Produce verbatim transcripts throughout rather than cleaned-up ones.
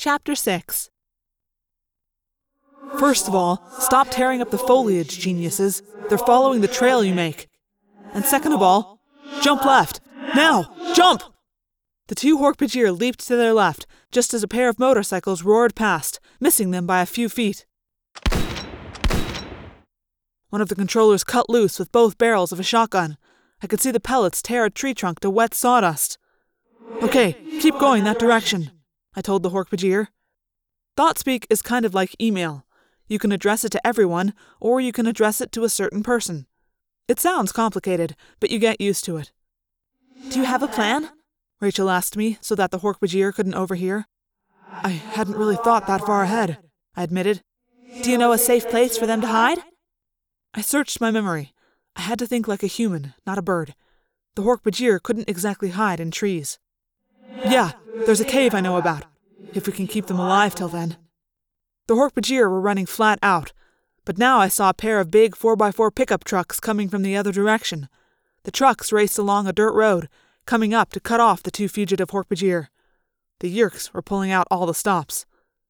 Chapter six. First of all, stop tearing up the foliage, geniuses. They're following the trail you make. And second of all, jump left. Now! Jump! The two Hork-Bajir leaped to their left, just as a pair of motorcycles roared past, missing them by a few feet. One of the controllers cut loose with both barrels of a shotgun. I could see the pellets tear a tree trunk to wet sawdust. Okay, keep going that direction, I told the Hork-Bajir. ThoughtSpeak is kind of like email. You can address it to everyone, or you can address it to a certain person. It sounds complicated, but you get used to it. Do you have a plan? Rachel asked me, so that the Hork-Bajir couldn't overhear. I hadn't really thought that far ahead, I admitted. Do you know a safe place for them to hide? I searched my memory. I had to think like a human, not a bird. The Hork-Bajir couldn't exactly hide in trees. Yeah, there's a cave I know about, if we can keep them alive till then. The Hork-Bajir were running flat out, but now I saw a pair of big four by four pickup trucks coming from the other direction. The trucks raced along a dirt road, coming up to cut off the two fugitive Hork-Bajir. The Yeerks were pulling out all the stops.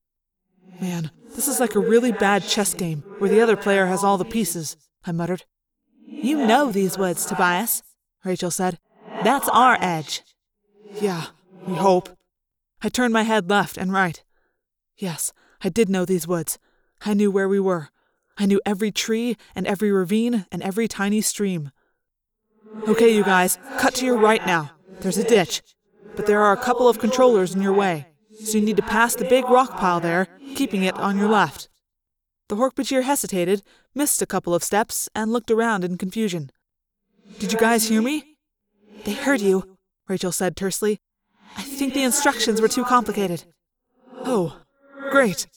Man, this is like a really bad chess game, where the other player has all the pieces, I muttered. You know these woods, Tobias, Rachel said. That's our edge. Yeah, we hope. I turned my head left and right. Yes, I did know these woods. I knew where we were. I knew every tree and every ravine and every tiny stream. Okay, you guys, cut to your right now. There's a ditch. But there are a couple of controllers in your way, so you need to pass the big rock pile there, keeping it on your left. The Hork-Bajir hesitated, missed a couple of steps, and looked around in confusion. Did you guys hear me? They heard you, Rachel said tersely. I think the instructions were too complicated. Oh, great.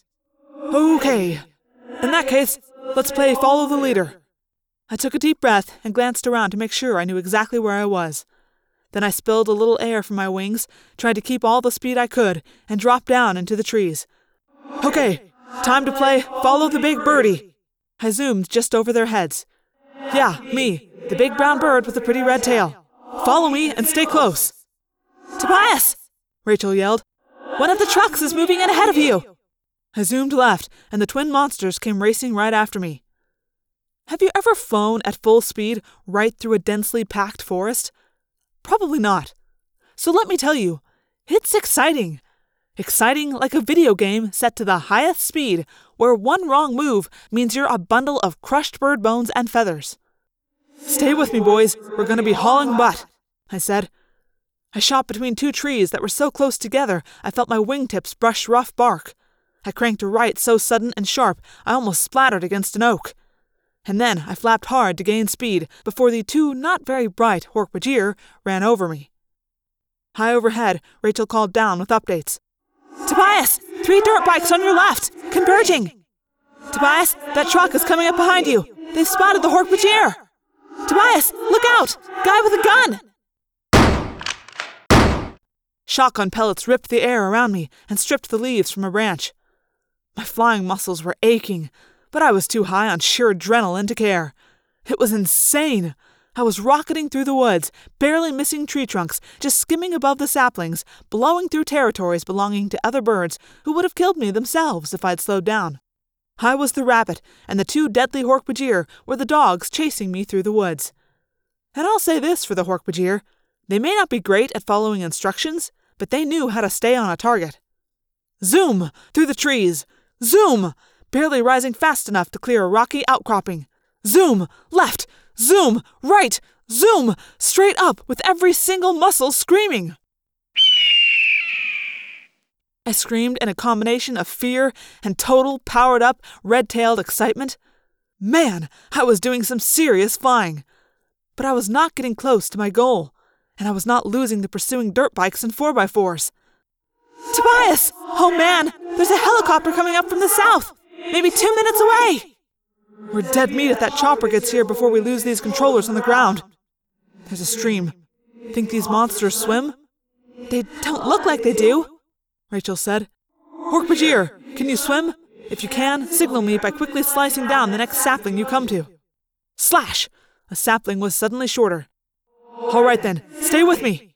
Okay. In that case, let's play Follow the Leader. I took a deep breath and glanced around to make sure I knew exactly where I was. Then I spilled a little air from my wings, tried to keep all the speed I could, and dropped down into the trees. Okay, time to play Follow the Big Birdie. I zoomed just over their heads. Yeah, me, the big brown bird with the pretty red tail. Follow me and stay close. Tobias! Rachel yelled. One of the trucks is moving in ahead of you. I zoomed left, and the twin monsters came racing right after me. Have you ever flown at full speed right through a densely packed forest? Probably not. So let me tell you, it's exciting. Exciting like a video game set to the highest speed, where one wrong move means you're a bundle of crushed bird bones and feathers. Stay with me, boys. We're going to be hauling butt, I said. I shot between two trees that were so close together I felt my wingtips brush rough bark. I cranked to right so sudden and sharp I almost splattered against an oak. And then I flapped hard to gain speed before the two not very bright Hork-Bajir ran over me. High overhead, Rachel called down with updates. Tobias! Three dirt bikes on your left! Converging! Tobias, that truck is coming up behind you! They've spotted the Hork-Bajir! Tobias, look out! Guy with a gun! Shotgun pellets ripped the air around me and stripped the leaves from a branch. My flying muscles were aching, but I was too high on sheer adrenaline to care. It was insane. I was rocketing through the woods, barely missing tree trunks, just skimming above the saplings, blowing through territories belonging to other birds who would have killed me themselves if I'd slowed down. I was the rabbit, and the two deadly Hork-Bajir were the dogs chasing me through the woods. And I'll say this for the Hork-Bajir. They may not be great at following instructions, but they knew how to stay on a target. Zoom! Through the trees! Zoom! Barely rising fast enough to clear a rocky outcropping. Zoom! Left! Zoom! Right! Zoom! Straight up with every single muscle screaming! I screamed in a combination of fear and total, powered-up, red-tailed excitement. Man, I was doing some serious flying. But I was not getting close to my goal, and I was not losing the pursuing dirt bikes and four by fours. Tobias! Oh man, there's a helicopter coming up from the south! Maybe two minutes away! We're dead meat if that chopper gets here before we lose these controllers on the ground. There's a stream. Think these monsters swim? They don't look like they do, Rachel said. Hork-Bajir, can you swim? If you can, signal me by quickly slicing down the next sapling you come to. Slash! A sapling was suddenly shorter. All right then, stay with me.